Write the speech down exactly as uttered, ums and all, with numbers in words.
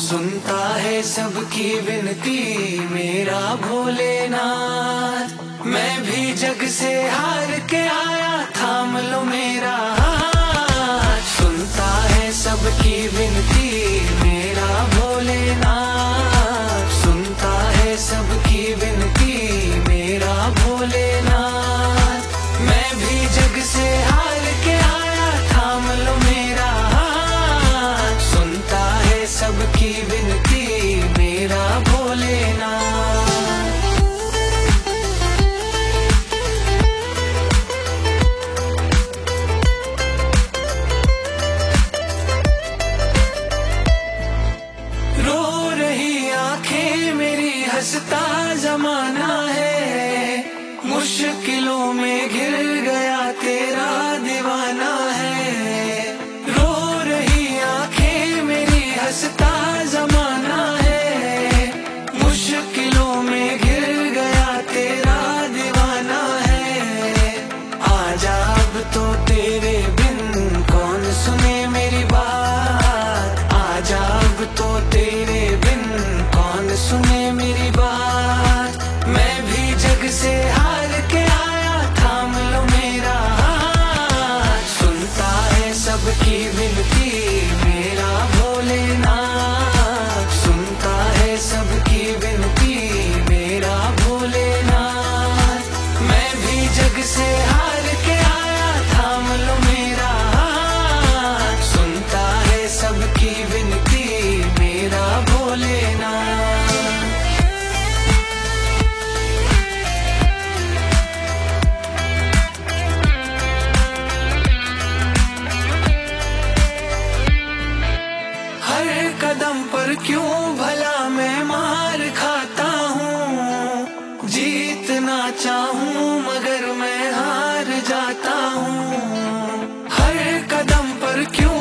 सुनता है सबकी विनती मेरा भोलेनाथ। मैं भी जग से हार के आया, थाम लो मेरा हाथ। सुनता है सबकी विनती मेरा भोलेनाथ। सुनता है सबकी विनती मेरा भोलेनाथ। मैं भी जग से हार के आया, थाम लो मेरा हाथ। सुनता है सबकी विनती मेरा भोलेनाथ। रो रही आंखें मेरी, हंसता जमाना है। मुश्किलों में घिर गया तेरा दीवाना है। रो रही आंखें मेरी, हंसता जमाना है। मुश्किलों में घिर गया तेरा दीवाना है। आजा अब तो तेरे बिन कौन सुने मेरी बात। आजा अब तो तेरे बिन कौन सुने मेरी बात। मैं भी जग से हार के आया, थाम लो मेरा हाथ। सुनता है सबकी विनती मेरा भोलेनाथ। सुनता है सबकी विनती मेरा भोलेनाथ। मैं भी जग से हार के आया, थाम लो मेरा हाथ। सुनता है सबकी विनती मेरा भोलेनाथ। हर कदम पर क्यों भला मैं मार खाता हूँ। जीतना चाहूँ मगर मैं हार जाता हूँ। हर कदम पर क्यों